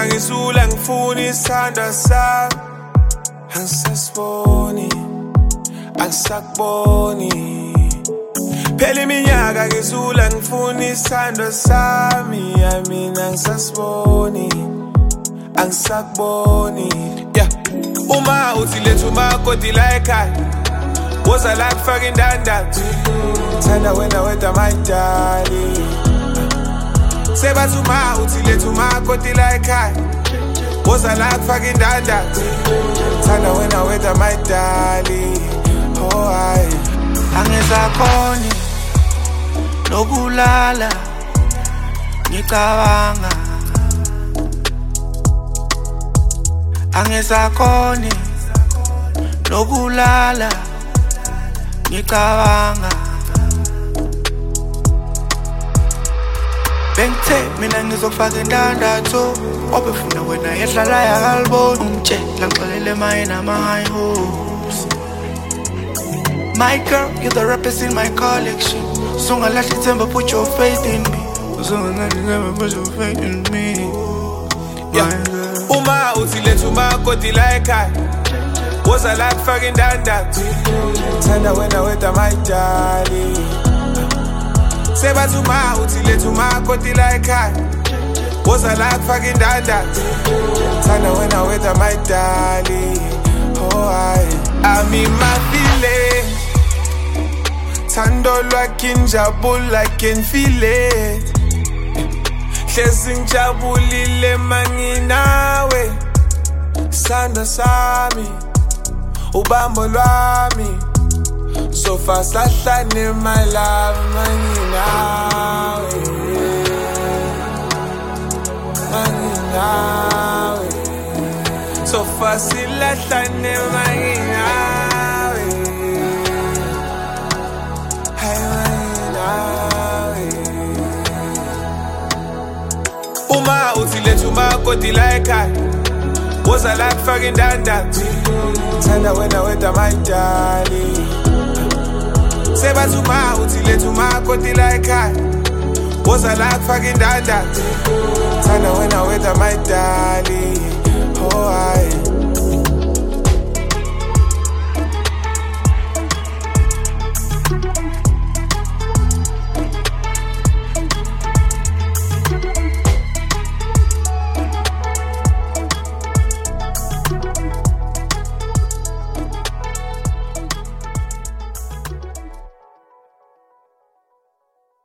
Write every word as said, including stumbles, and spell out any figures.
ngisula ngifuna isandla sami angisasiboni angisakuboni phela iminyaka ngisula ngifuna isandla sami yamina angisasiboni angisakuboni yeah uma uthi lethu makoti la ekhaya woza la kufaka indandathu thanda wena wedwa my darling sebathi uma uthi lethu makoti la ekhaya woza la kufaka indandathu thanda wena wedwa my darling oh I angisakhoni nokulala ngicabanga angisakhoni nokulala ngicabanga bengithe mina ngizokufaka indandatho obefuna wena yehlala yakalibona umtshela ngixolele mayena ama high hopes. My girl, you're the rappers in my collection. So I let it put your faith in me. So I let it put your faith in me. Yeah. Uma uthi lethu makoti la ekhaya woza la kufaka indandathu thanda wena wedwa my darling sebathi uma uthi lethu makoti la ekhaya woza la kufaka indandathu thanda wena wedwa my darling oh I I'm in my feelings thando lwakhe njabula I can feel it hlezi ngijabulile manginawe sandla sami ubambo lwami so fast lahlane my love manginawe manginawe so fast lahlane manginawe hey manginawe uma uthi lethu makoti la ekhaya woza la kufaka indandathu thanda wena wedwa my darling sebathi uma uthi lethu makoti la ekhaya woza la kufaka indandathu thanda wena wedwa my darling oh I